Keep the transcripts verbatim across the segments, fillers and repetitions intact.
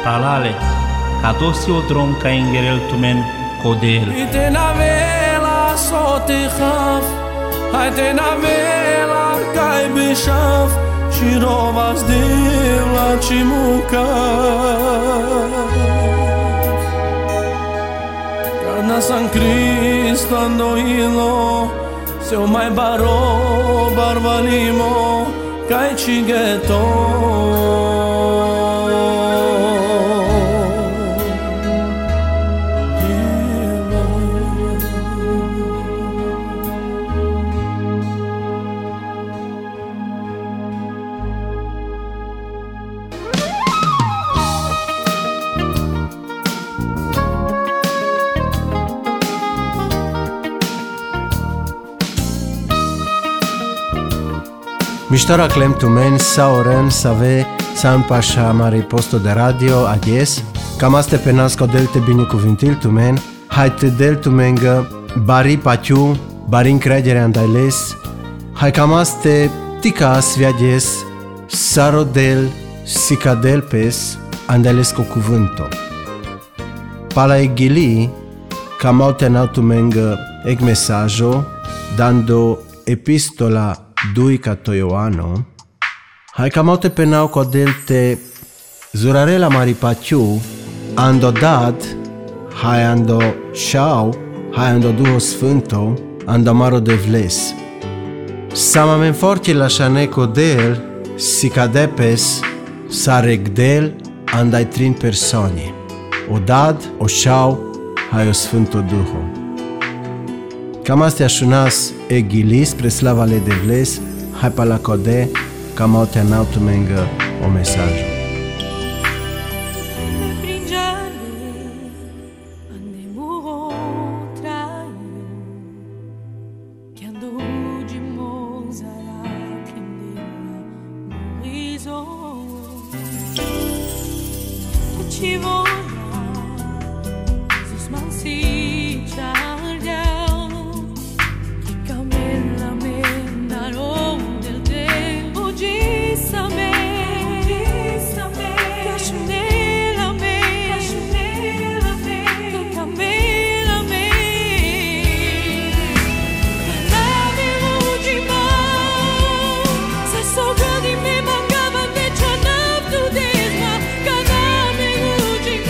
pralale, ca dosi o drom ca ingerel tumen codel. Ite na vela so te khaf, hai te na vela kai bishaf, shirovas devla chimuka. Kana San Cristo andoilo, seu mai baro barbalimo, kai chigeto. Mishtora Clem Tumen, Sauren, Save, San Pasha, Mari Posto de Radio, Adies, Camaste Penasco Delte Binecuvintil Tumen, Haite Del Tumengă, Bari Paciu, Bari Încredere Andailes, Hai Camaste Tica Sviadies, Sarodel, Sicadel Pes, Andailes cu cuvânto. Pala Egili, Camaute Nautumengă, Eg mesajo, dando epistola dui cato Ioano, hai camote penau codelte zurarela maripaciu, ando dad, hai ando shau, hai ando duho sfânto, ando maro de vles. Samamen forti la shane codel, si cadepes, sa regdel, andai trin persone, o dad, o shau, hai o sfânto duho. Cam astea șunas egilis, preslavale de vles, hai pa la code, cam au tenau tu mengă o mesajă. So good, me mancava invece a naftu desma, caname ugi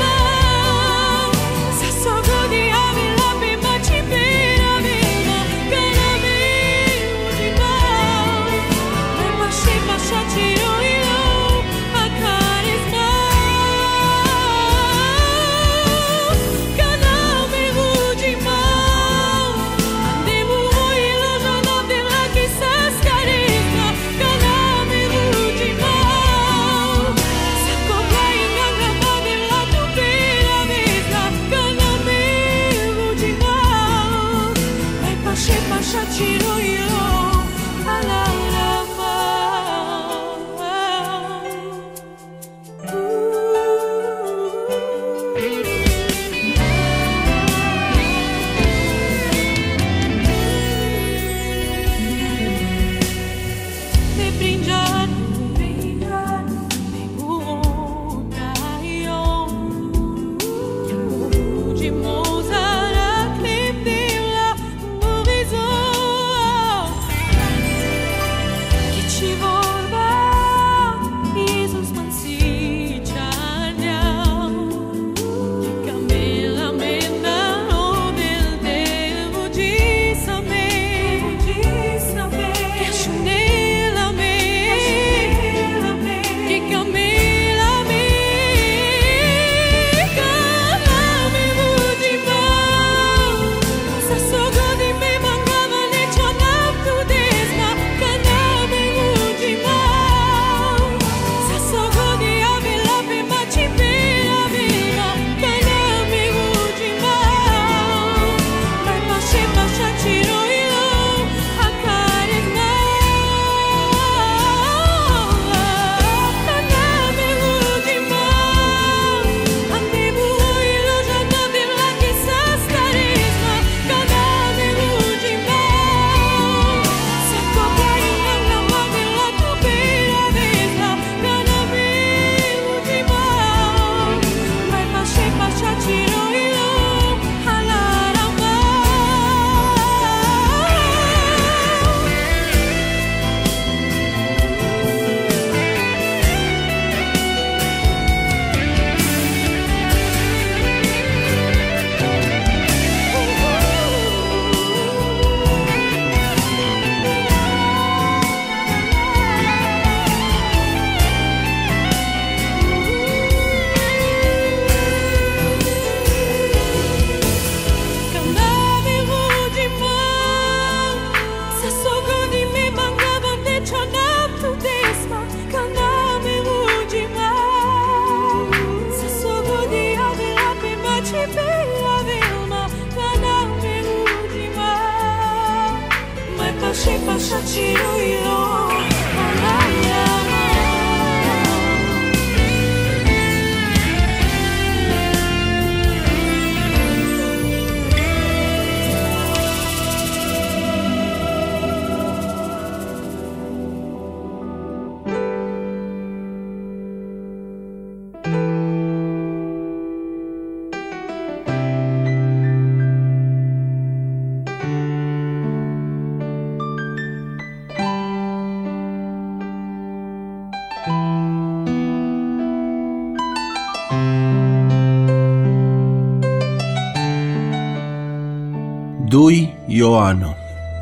doi Ioano.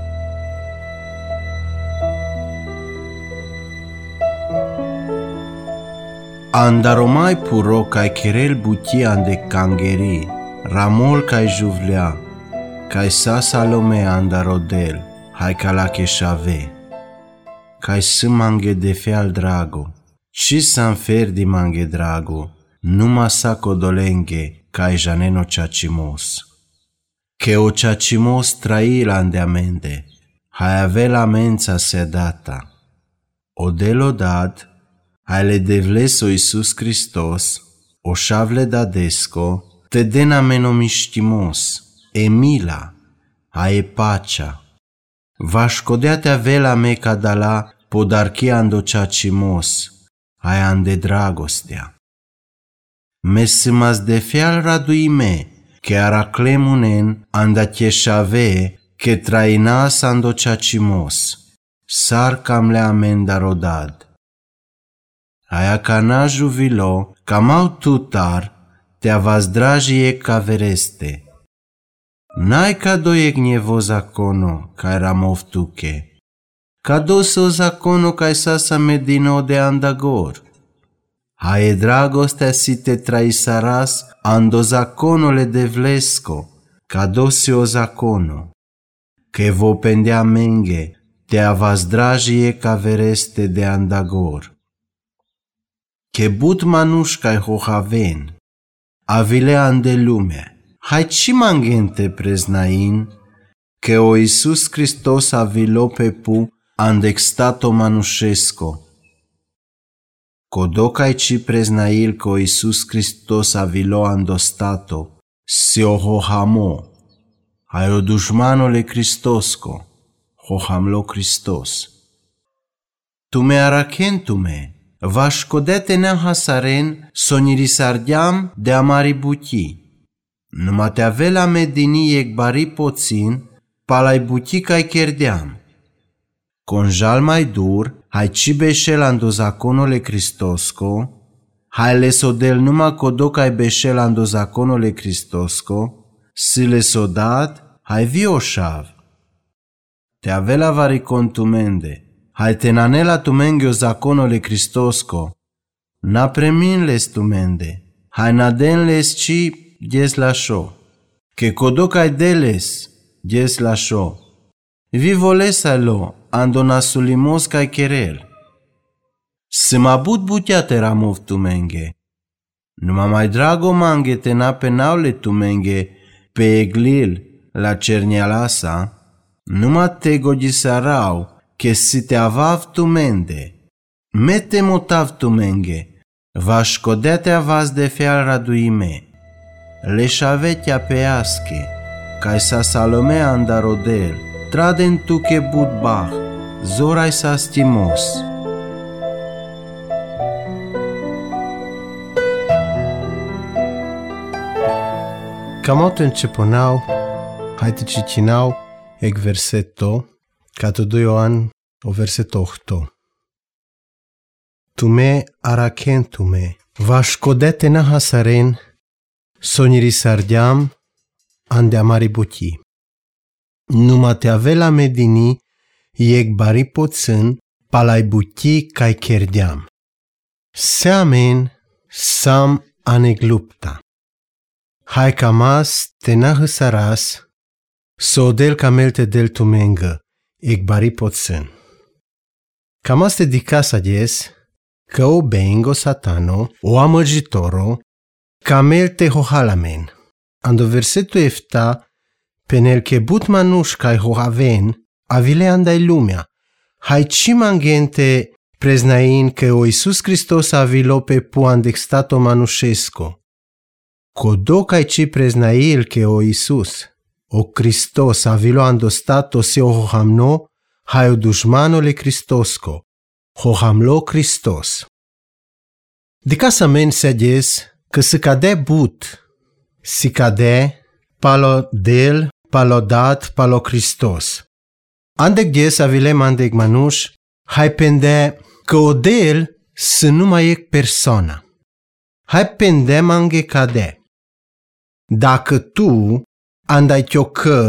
Andaromai puro kai kerel butia ande kangeri, ramol kai juvlea, kai sa salome andarodel, hai kalake shave, kai să mange de feal drago, ci san ferdi mange drago, numa sa codolenghe, kai janeno chachimos. Che o chachimos trai landeamende, hai ave la mența sedata, o delo dad, hai le devleso Iisus Hristos, o șavle dadesco, te dena menomiștimos, e mila, hai e pacea. Va școdea te avela me cadala, podarchia ando chachimos, hai ande dragostea. Me sâmas de feal raduime, che araclemunen anda cheshave, che trainas ando chachimos, sar cam le amendarodad. Aia cana juvilo, camau tutar, te avas dragie cavereste. N-ai cado e gnievo zacono, ca ramov tuche. Cado so zacono, ca sasa medino de andagor. Hae dragostea si te traisaras, ando zaconole de vlesco, cado si o zacono. Che vo pendea menge, te avas dragie cavereste de andagor. Che but manușcai hohaven, avile ande lume, hai ci mangente preznain, che o Iisus Hristos avilo pe pu andextato manușesco. Codocai ci preznail că o Iisus Hristos avilo andostato, si o hohamo, hai o dușmanole Hristosco, hohamlo Hristos. Tu me arakentume, va școdete nea hasaren sonirisardeam de amari buchi. Numai te avela medini ecbari poțin, palai buchi cai cherdeam. Conjal mai dur, hai ci beșel ando zaconole Cristosco, hai lesodel numai codoc ai beșel ando zaconole Cristosco, si lesodat, hai vioșav. Te avela vari contumende, hai tenanela tumengio zaconole Cristosco, na preminles tumende, hai nadenles ci dies lasho, che codoc ai deles dies lasho, vivoles alo ando nasulimos kai kerel. Sima but butiate ramov tumenge, numa mai drago mange tena penaule tumenge pe eglil la cernialasa, numa te godisarau, che si te avav tumende, mete motav tumenge, va școdea te avaz de feal raduime, le șavetea pe asche, ca sa Salome andarodel, traden tu che budbach, zorai sa stimos. Camoten ceponau, haite cicinau, ec versetto, cato doi Ioan, o versetto ochto. Tume arakentume, va școdete na hasaren, sonirisardeam, ande amari buchi. Numa te avela medini, ec bari poțân, palai buchi cai cherdeam. Seamen, sam aneglupta. Hai camas te na hăsaras, so del camelte del tumengă, ec bari poțân. Camas te dicas adies, că o bengo satano, o amăgitoro, camelte hohalamen. Ando versetul efta, penel che but manuș cai hohaven, avile andai lumea. Hai ci mangente preznain că o Iisus Hristos avilo pe pu andextato manușesco. Codoc ai ci preznail che o Iisus, o Hristos avilo andostato se o hohamno, hai o dușmanole Cristosco, hohamlo Hristos. De ca să men se ades că se cade but, si cade palo del, palo dat, palo Hristos. Andec des avilem andec manuș, hai pende că o del să nu mai e persoana. Hai pende mange cade. Dacă tu andai chiocăr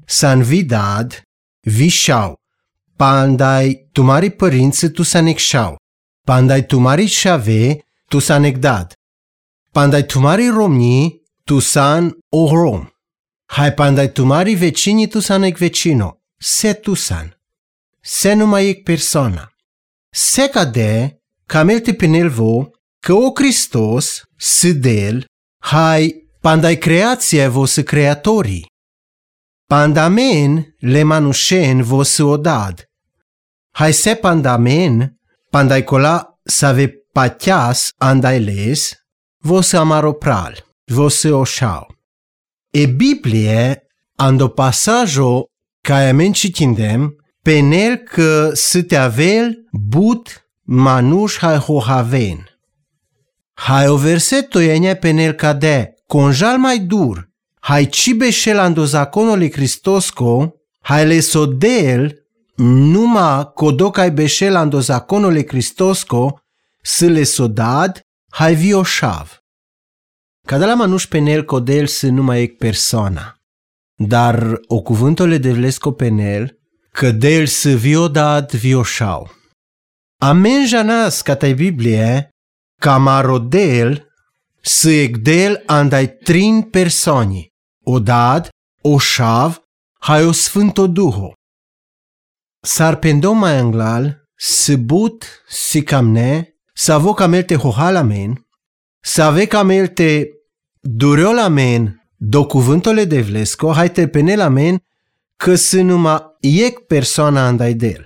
san vidad, vishau, pandai tumari părinți tu sanexau, pandai tumari shave, tu sanegdad, pandai tumari romni, tu san ohrom, hai pandai tumari vecini tu sanec vecino, se tu san, se numai ec persona, se cade, camelte penel vo, că o Hristos, sâdel, hai pandai creația vo să creatorii, pandamen le manușen vo să odad, hai se pandamen, pandai cola save patias andai les, vo să amaropral, vo să oșau. E Biblie, ando pasajo ca amen citindem, penel că să te avel but manuș hai hohaven. Hai o verseto ienia penel cade, conjal mai dur, hai cibeșel ando zaconul Cristosco, hai le sodel, numa codocai beșel ando zaconul Cristosco, să le sodad, hai vioșav. Cada la manuș penel codel să numai ec persoana, dar o cuvântole de vlesco penel, că del să viodad vioșau. Amen janas catai Biblie, camarodel să egdel andai trin personi, odad, oșav, hai o sfânto duho. S-ar pendom mai anglal, să but, si camne, să avo camelte hohalamen, să ave camelte dureolamen, do cuvântole de vlesco, hai te penelamen, că să numa ec persoana andai del.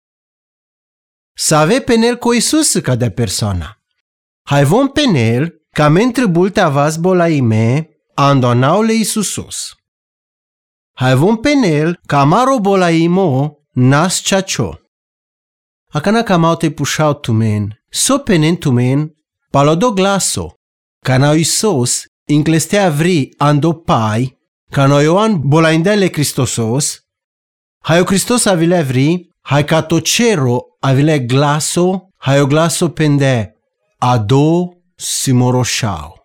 Să ave penel co Iisus ca de persoana. Hai vom penel, ca mentre bulte avas bolaime, andonaule Iisusos. Hai vom penel, ca maro bolaimo, nas ceacio. Acana camau te pușau tumen, so penen tumen, palodo glaso, ca na Iisus, inclestea vri ando pai, ca no Ioan bolaindele Cristosos, hai o Cristos avile vri, hai ca tocero avile glaso, hai o glaso pende, ado simoroșau.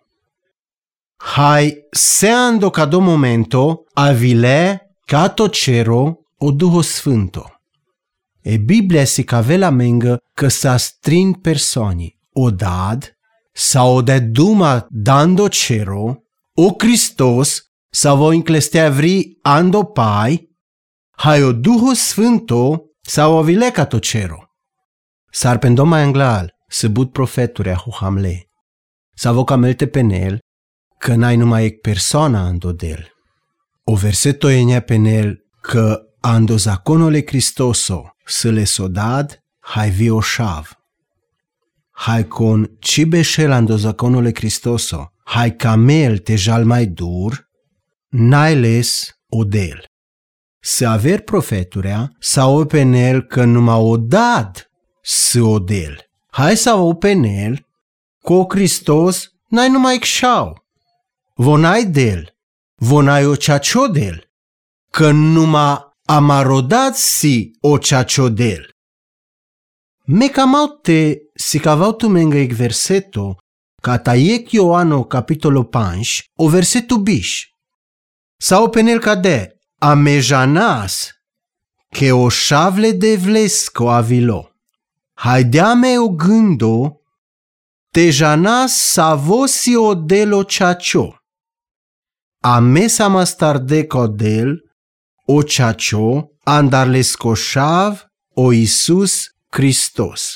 Hai seando ca do momento avile ca tocero o Duho Sfânto. E Biblia si cavela mengă că sa strin personi, o dad, sa o de duma dando cero, o Cristos, sa vo inclestea vri ando pai, hai o Duho Sfânto, sa o avile ca tocero. S-ar pendo mai anglal, să but profeturea hohamle. Sa vo camelte penel, că n-ai numai ec persoana ando del. O verseto enia penel, că ando zaconole Cristoso, să le sodad, hai vioșav. Hai con cibeșel ando zaconole Cristoso, hai camel te jal mai dur, n-ai les odel. Să aver profeturea, sau penel că numai o dad să odel. Hai să o penel, co Hristos n-ai numai cșau. Vonai del, vonai o ceacio del, că numai amarodat si o ceacio del. Me camaute si cavau tu menga ec verseto, ca taiec Ioano capitolo panș, o versetu biș. Sau penel cade, amejanas, che o șavle de vlesco avilo. Haideame o gândo, te janas savosi o delo ceacio. Amesa mastarde codel, o ceacio, andarlescoșav, o Iisus Hristos.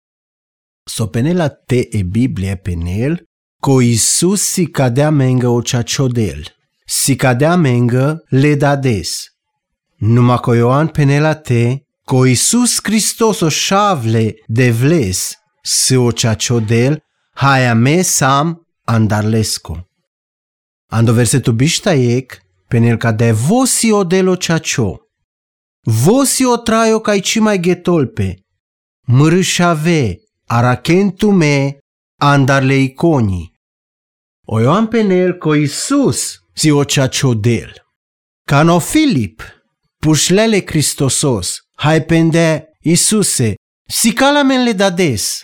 So penela te e Biblie penel, co Iisus si cadea mengă o ceacio del, si cadea mengă le dades. Numai co Ioan penela te, co Iisus Hristos o șavle de vles, se o ceacio del, hai a me sam andarlesco. Ando versetu bișta ec, penel cade vosi o delo ceacio. Vosi o traio cai ci mai ghetolpe, mărâșave, arakentu me, andarle iconi. O Ioan penel co Iisus si o ceacio del. Cano Filip, pușlele Cristosos, hai pende, Iisuse, si calamen le dades.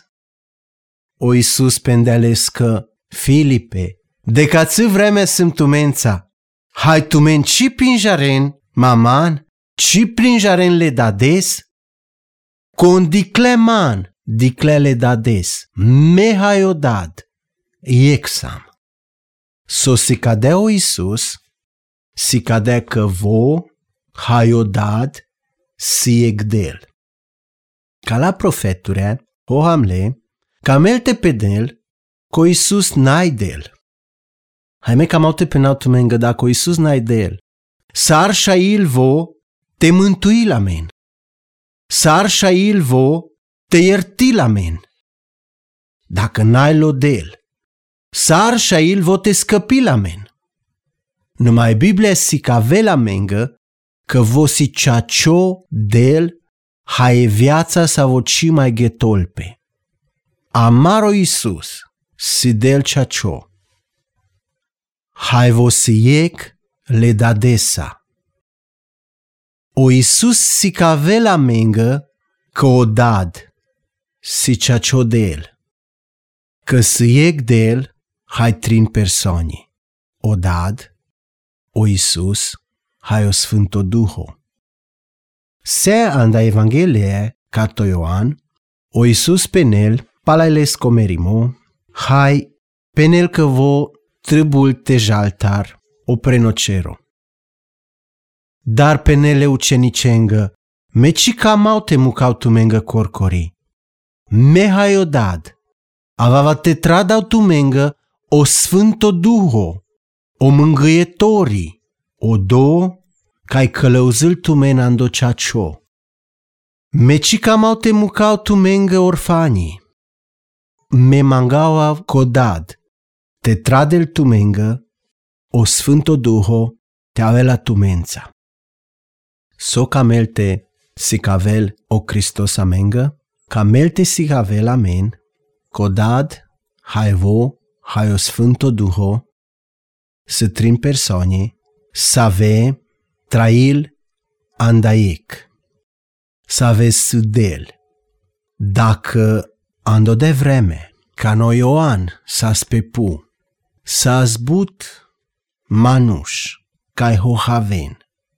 O Iisus pendeales că, Filipe, de ca ți vreme sunt tumența, hai tumen ci pinjaren, maman, ci prinjaren le dades? Con dicle man, dicle le dades, me haiodad, iexam. So si cadeo Iisus, si cadea că vo, haiodad, si egdel. Ca la profeture, o hamle, ca melte pedel, co Iisus n-ai del. Hai me cam aute penau tu mengă, dacă Iisus n-ai del. Sar și il vo, te mântui la men. Sar și il vo, te ierti la men. Dacă n-ai lo del, sar și il vo te scăpi la men. Numai Biblia si ca ve la mengă, că vo si ceacio del, hai viața sa vo ci mai ghetolpe. Amaro Iisus, si del ceacio. Hai vo si iec le dadesa. O Iisus si ca ve la mengă, că o dad, si ceacio del. Că si iec del, hai trin persoane. O dad, o Iisus, hai o Sfânto Duho. Se anda Evanghelie, carto Ioan, o Iisus penel, palailes comerimo, hai penel că vo tribul te jaltar, o prenocero. Dar penele ucenicengă, meci camau te mucau tu mengă corcori. Me hai o dad, avava te tradau tu mengă, o Sfânto Duho, o mângâietorii, o do, cai călăuzîl tu mena ando ceacio. Meci camau te mucau tu mengă orfanii. Me mangaua codad, te tradel tu mengă, o Sfânto Duho te avela tu mența. So camelte si cavel o Cristosa mengă, camelte si cavel amen, codad, hai vo, hai o Sfânto Duho, să trim persoane, save, trail, andaiec, save sudel. Dacă ando de vreme, ca noi Ioan s-a spepu, s-a zbut manuș, cai hohaven.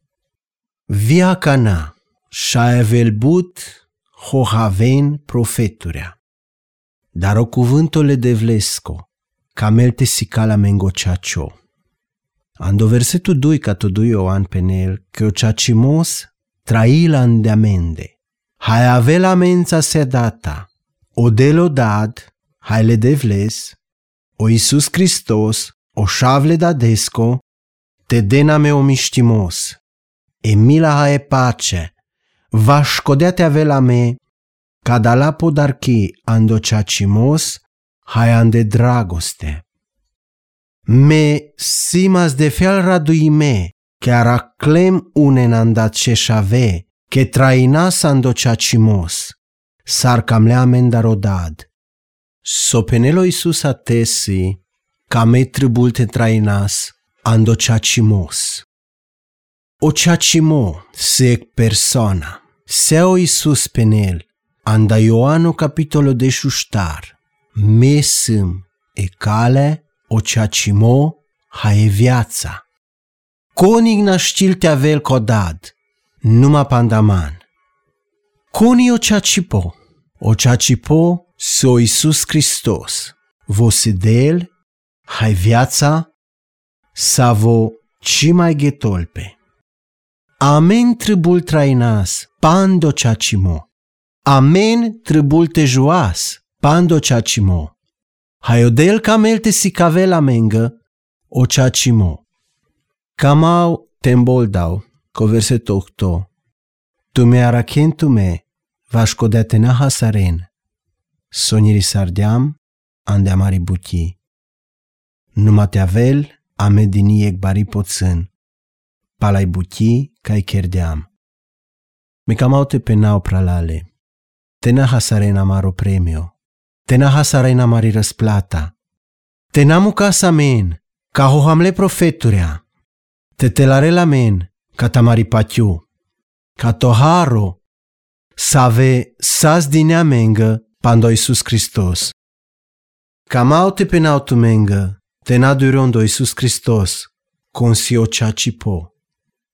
Via cana, și-a evelbut hohaven profeturea. Dar o cuvântole de vlesco, camelte si cala mengo ceacio. Ando versetul doi ca tu dui Ioan penel, că o ceacimos traila andeamende. Hai ave la mența sedata, o delo dad, hai le devles, o Iisus Hristos, o șavle dadesco, te dename o miștimos, e mila hae pace, va școdea te ave la me, ca da la podarchi ando ceacimos, hai ande dragoste. Me simas de fel radui me, chiar aclem unen andat ce șave, che trainas ando ceacimos, sar cam le amendarodad. So penelo Iisus atesi, ca me tribul te trainas ando ceacimos. O ceacimo sec persona, seo Iisus penel, anda Ioano capitolo de șuștar, me sâm e cale, o ceacimo ha e viața. Conig naștil te avel codad, numa pandaman. Coni o ceacipo, o ceacipo so Iisus Hristos, vo sidel, hai viața, sa vo ci mai ghetolpe. Amen tribul trainas, pando ceacimo. Amen tribul te joas, pando ceacimo. Hai odel camelte si cavela mengă, o ceacimo. Camau temboldau, co verset octo. Tu me arachén tu me, vașcodea te na hasaren. Soniri sardeam, andeamari buchi. Numa te avel, ame diniec bari poțân. Palai buchi, cai cherdeam. Me camau te penau pralale. Te na hasaren amaro premio. Te na hasaren amari răsplata. Te namu casa men, ca hohamle profeturea. Te telare la men, ca tamari patiu. Ca toharo, save sas dinea mengă, pando Iisus Hristos. Camau te penau tu mengă, te na durondo Iisus Hristos, consio ceacipo.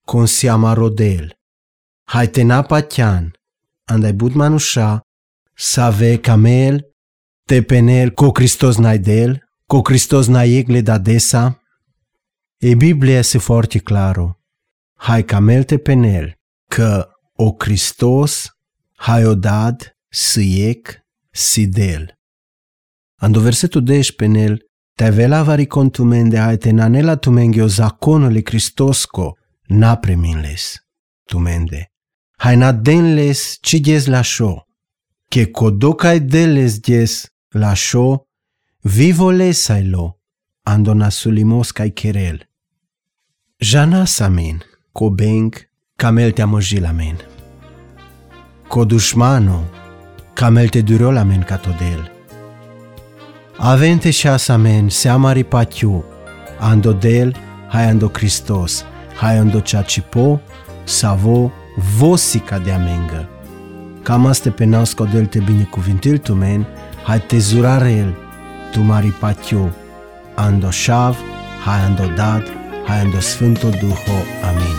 consiama rodel. Hai te napatian, andai bud manusha, save camel, te penel co Christos naidel, co Christos naigle da desa. E Biblia se foarte claro. Hai camel te penel, că o Christos hai odad siec sidel. Ando versetul deci penel, te vela vari contumen de hai te nanela tumenghe o zaconule Christosco, na preminles, tumende. Hai na denles ci ghes la sho, che codocai deles ghes la sho, vivo lesai lo, ando nasulimos kai kerel. Jana samin, co beng, camel te amăjil amen. Co dușmano, camel te durol amen catodel. Avente șas amen, se amari patiu, ando del, hai ando Christos, hai ando ceacipo, savo, vosica de amengă. Cam aste pe nasco del te binecuvintil tu men, hai te zurarel, tu mari patiu, ando șav, hai ando dad, hai ando Sfântul Duho. Amin.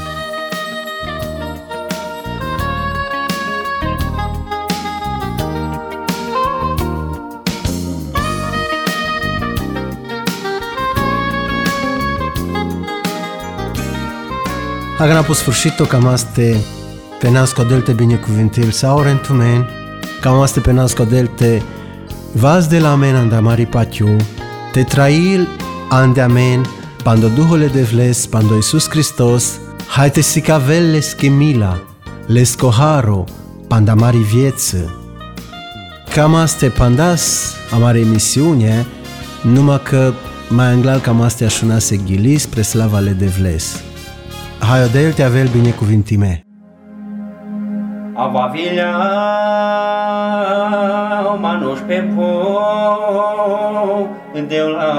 Agana po sfârșito cam aste pe nasco del te binecuvintil sauren tu men, cam aste pe nasco del te vas de la men andamari patiu, te trail ande amen, pando Duhole de vles, pando Iisus Hristos, hai te sicavel les chemila, les coharo, panda mari vieță. Cam aste pandas amare emisiune, numai că mai anglal cam aste așuna se ghili spre slava le de vles. Hai odel te avel binecuvintime. Avavilea o manuș pe po îndeula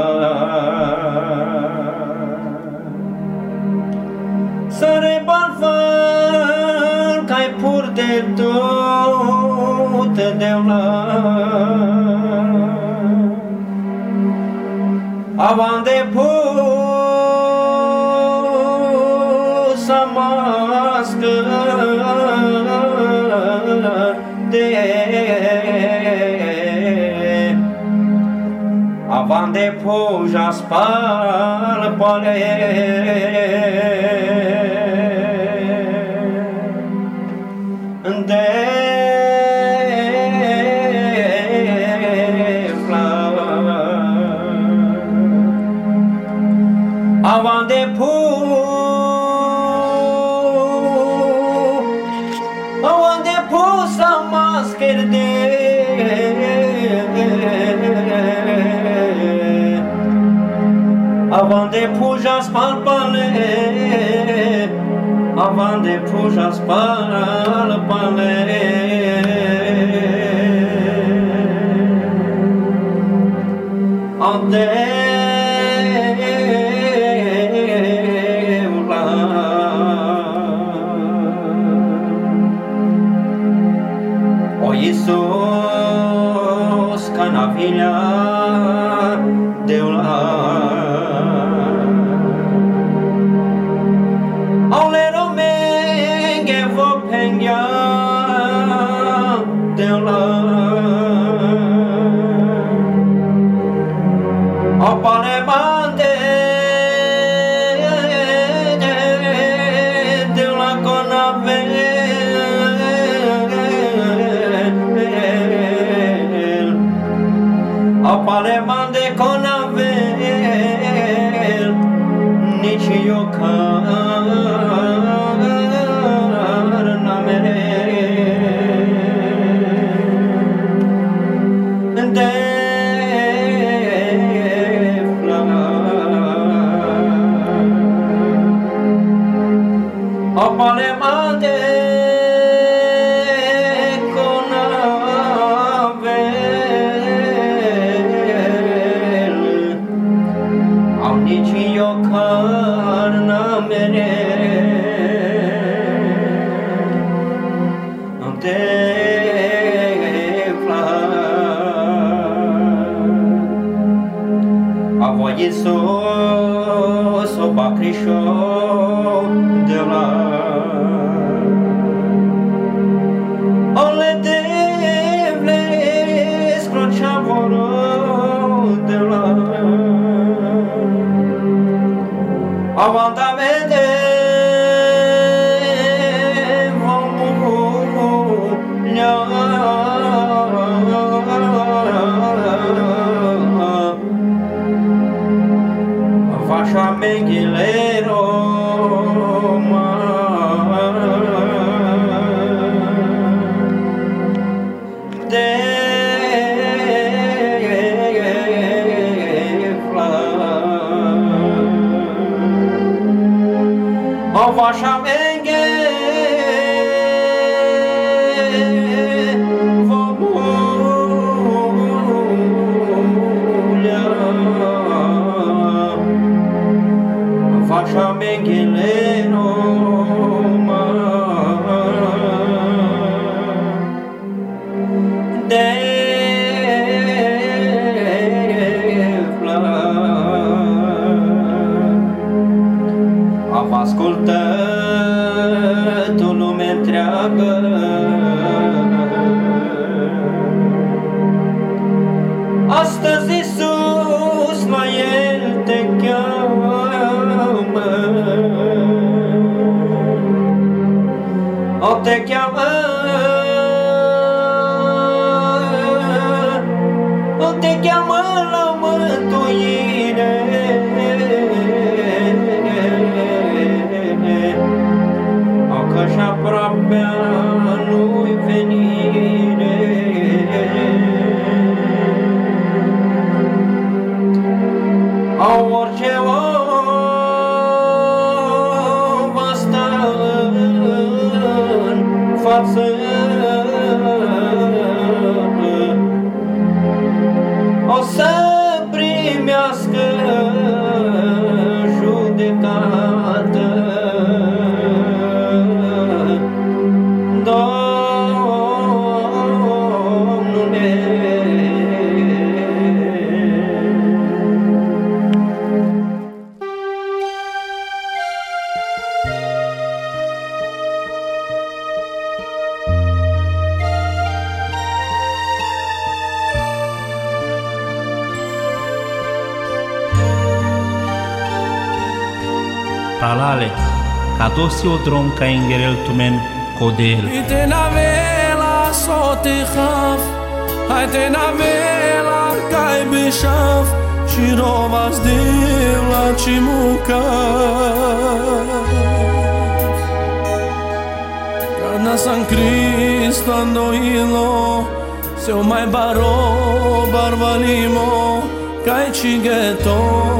să rebalfăl ca-i pur de tot îndeula avan de po să mască de avan de puja spal pale de fla avan de pu avan de pu sa masker de avan de puja spal pale avan de puja spal pale ande o Iisus canavilea de ula apare mande de la conave apare mande conave nici eu car namere apare mande conavel au nici eu carna mene ante fla Avo Iisus, o bacrișor de la Ole devle scrocea voră de la Avantamente Fascia Meghilero de O Fascia Fascia Meghilero de Ava ascultă-t o lume întreagă Astăzi Iisus la El te cheamă O te cheamă O te cheamă la mântuire O că-și aproapea lui venire O orice om va sta în față O să primească judecată Domnule Pralale, Kadosi odrom ca ingerel tumen kodel. Ite navela sote khaf, haite navela kai bishaf, shirovas devla chimuka. Kana San Cristo andoilo, seu mai baro barbalimo, kai chigeto.